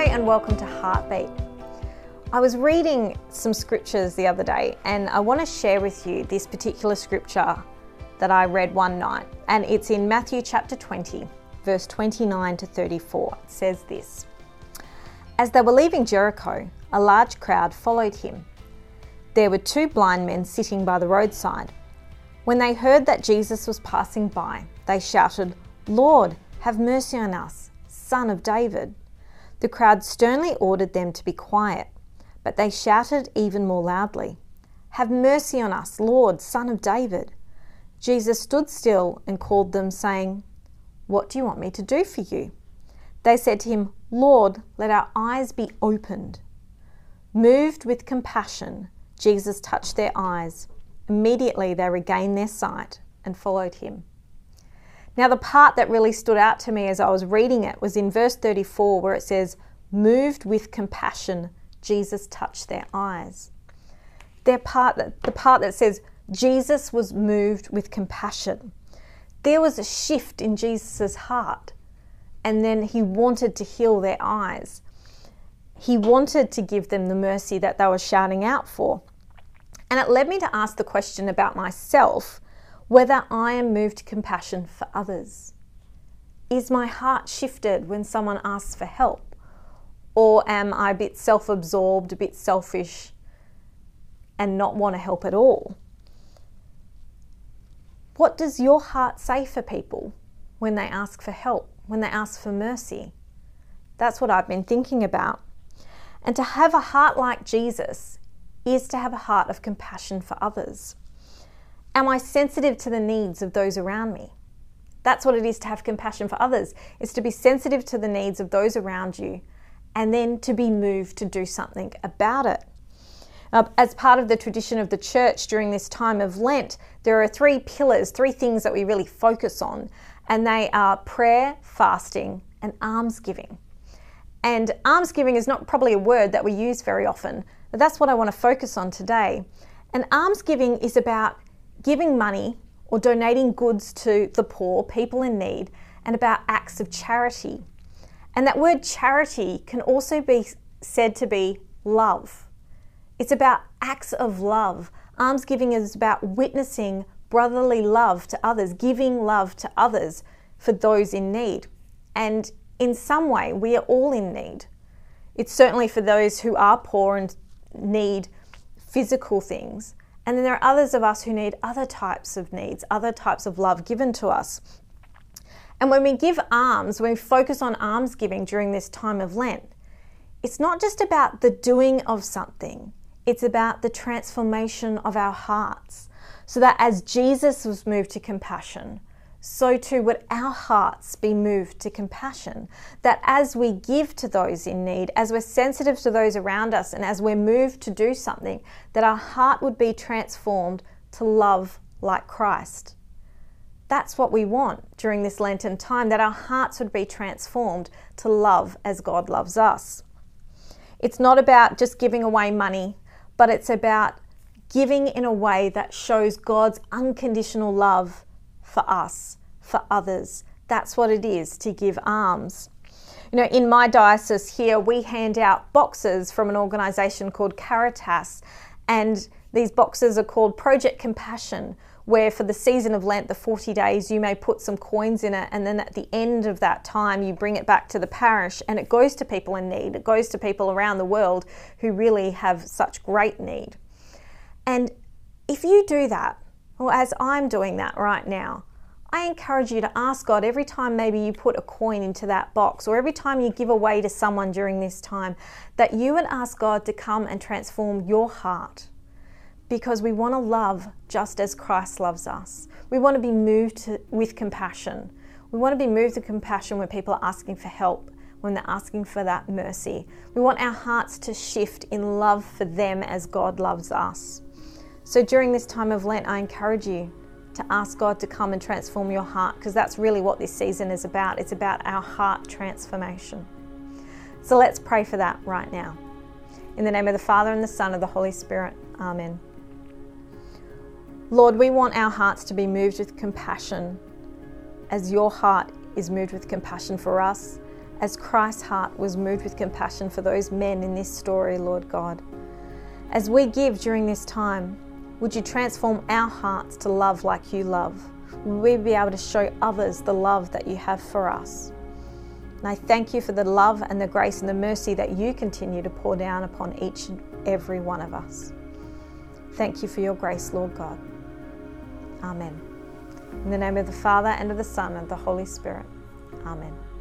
and welcome to Heartbeat. I was reading some scriptures the other day and I want to share with you this particular scripture that I read one night, and it's in Matthew chapter 20, verse 29 to 34. It says this: As they were leaving Jericho, a large crowd followed him. There were 2 blind men sitting by the roadside. When they heard that Jesus was passing by, they shouted, "Lord, have mercy on us, Son of David." The crowd sternly ordered them to be quiet, but they shouted even more loudly, "Have mercy on us, Lord, Son of David." Jesus stood still and called them, saying, "What do you want me to do for you?" They said to him, "Lord, let our eyes be opened." Moved with compassion, Jesus touched their eyes. Immediately they regained their sight and followed him. Now, the part that really stood out to me as I was reading it was in verse 34, where it says, "Moved with compassion, Jesus touched their eyes." The part that says Jesus was moved with compassion. There was a shift in Jesus' heart, and then he wanted to heal their eyes. He wanted to give them the mercy that they were shouting out for. And it led me to ask the question about myself, whether I am moved to compassion for others. Is my heart shifted when someone asks for help? Or am I a bit self-absorbed, a bit selfish, and not want to help at all? What does your heart say for people when they ask for help, when they ask for mercy? That's what I've been thinking about. And to have a heart like Jesus is to have a heart of compassion for others. Am I sensitive to the needs of those around me? That's what it is to have compassion for others. It's to be sensitive to the needs of those around you and then to be moved to do something about it. As part of the tradition of the church during this time of Lent, there are 3 pillars, 3 things that we really focus on, and they are prayer, fasting, and almsgiving. And almsgiving is not probably a word that we use very often, but that's what I want to focus on today. And almsgiving is about giving money or donating goods to the poor, people in need, and about acts of charity. And that word charity can also be said to be love. It's about acts of love. Almsgiving is about witnessing brotherly love to others, giving love to others for those in need. And in some way, we are all in need. It's certainly for those who are poor and need physical things. And then there are others of us who need other types of needs, other types of love given to us. And when we give alms, when we focus on almsgiving during this time of Lent, it's not just about the doing of something, it's about the transformation of our hearts. So that as Jesus was moved to compassion, so too would our hearts be moved to compassion. That as we give to those in need, as we're sensitive to those around us, and as we're moved to do something, that our heart would be transformed to love like Christ. That's what we want during this Lenten time, that our hearts would be transformed to love as God loves us. It's not about just giving away money, but it's about giving in a way that shows God's unconditional love for us, for others. That's what it is to give alms. You know, in my diocese here, we hand out boxes from an organisation called Caritas, and these boxes are called Project Compassion, where for the season of Lent, the 40 days, you may put some coins in it, and then at the end of that time, you bring it back to the parish, and it goes to people in need. It goes to people around the world who really have such great need. And if you do that, or as I'm doing that right now, I encourage you to ask God every time maybe you put a coin into that box, or every time you give away to someone during this time, that you would ask God to come and transform your heart. Because we want to love just as Christ loves us. We want to be moved with compassion. We want to be moved with compassion when people are asking for help, when they're asking for that mercy. We want our hearts to shift in love for them as God loves us. So during this time of Lent, I encourage you to ask God to come and transform your heart, because that's really what this season is about. It's about our heart transformation. So let's pray for that right now. In the name of the Father and the Son and the Holy Spirit. Amen. Lord, we want our hearts to be moved with compassion as your heart is moved with compassion for us, as Christ's heart was moved with compassion for those men in this story, Lord God. As we give during this time, would you transform our hearts to love like you love? Will we be able to show others the love that you have for us? And I thank you for the love and the grace and the mercy that you continue to pour down upon each and every one of us. Thank you for your grace, Lord God. Amen. In the name of the Father, and of the Son, and of the Holy Spirit. Amen.